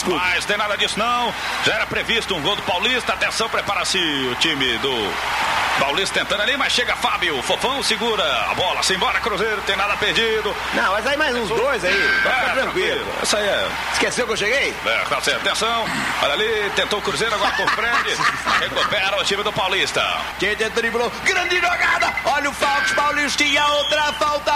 desculpa. Mas tem nada disso não. Já era previsto um gol do Paulista. Atenção, prepara-se o time do Paulista tentando ali, mas chega Fábio. Fofão segura a bola. Simbora, Cruzeiro, tem nada perdido. Não, mas aí mais uns dois aí. Tá tranquilo. Isso aí é. Esqueceu que eu cheguei? É, tá certo. Atenção. Olha ali, tentou o Cruzeiro, agora compreende. Recupera o time do Paulista. Quem driblou? Grande jogada. Olha o Falcos Paulistinha. Outra falta.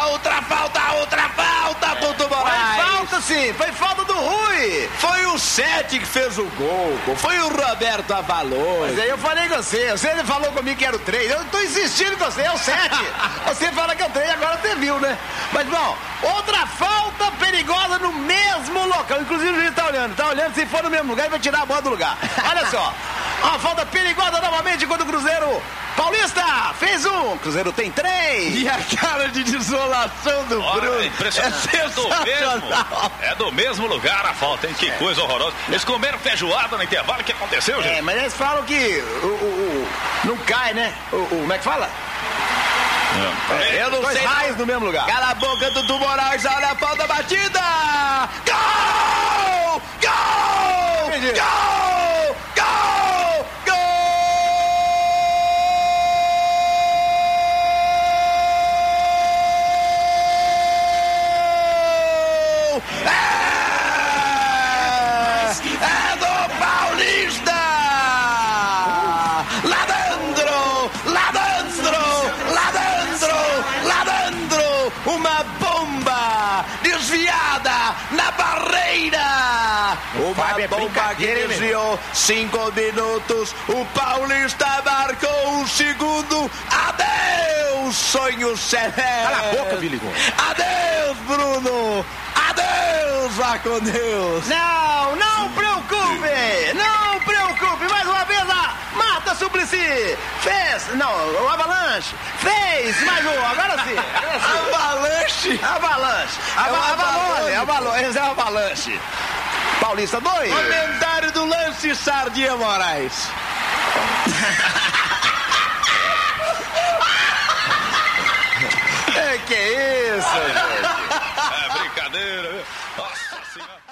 Ponto Moraes. Foi falta sim. Foi falta do Rui. Foi o Sete que fez o gol. Foi o Roberto Avalor. Mas aí eu falei com você. Você falou comigo que era o 3. Eu tô insistindo com você. É o 7. Você fala que é o 3. Agora você viu, né? Mas, bom, outra falta perigosa no mesmo local. Inclusive o juiz tá olhando. Tá olhando. Se for no mesmo lugar, ele vai tirar a bola do lugar. Olha só. Uma falta perigosa novamente contra o Cruzeiro. Paulista fez um. Cruzeiro tem 3. E a cara de desolação do Bruno. Impressionante. É do mesmo lugar a falta, hein? Que coisa horrorosa. Eles comeram feijoada no intervalo. O que aconteceu, gente? Mas eles falam que não cai, né? Como é que fala? Eu não sei. Raios no mesmo lugar. Cala a boca, Dudu Moraes. Olha a falta batida. Gol! Gol! Gol! Gol! Gol! É do Paulista! Lá dentro! Lá dentro! Lá dentro! Lá dentro! Uma bomba desviada na barreira! Uma bomba que desviou 5 minutos. O Paulista marcou o segundo. Adeus, sonho celeste! Cala a boca, Viligon! Adeus, Bruno! Adeus, vá com Deus! Não preocupe! Não preocupe! Mais uma vez a Marta Suplicy fez! Não, o Avalanche fez! Mais um, agora sim! Avalanche! Avalanche! Avalanche! É o Avalanche! Paulista 2! Comentário do lance Sardinha Moraes! Que isso, gente? É brincadeira, viu? Nossa Senhora.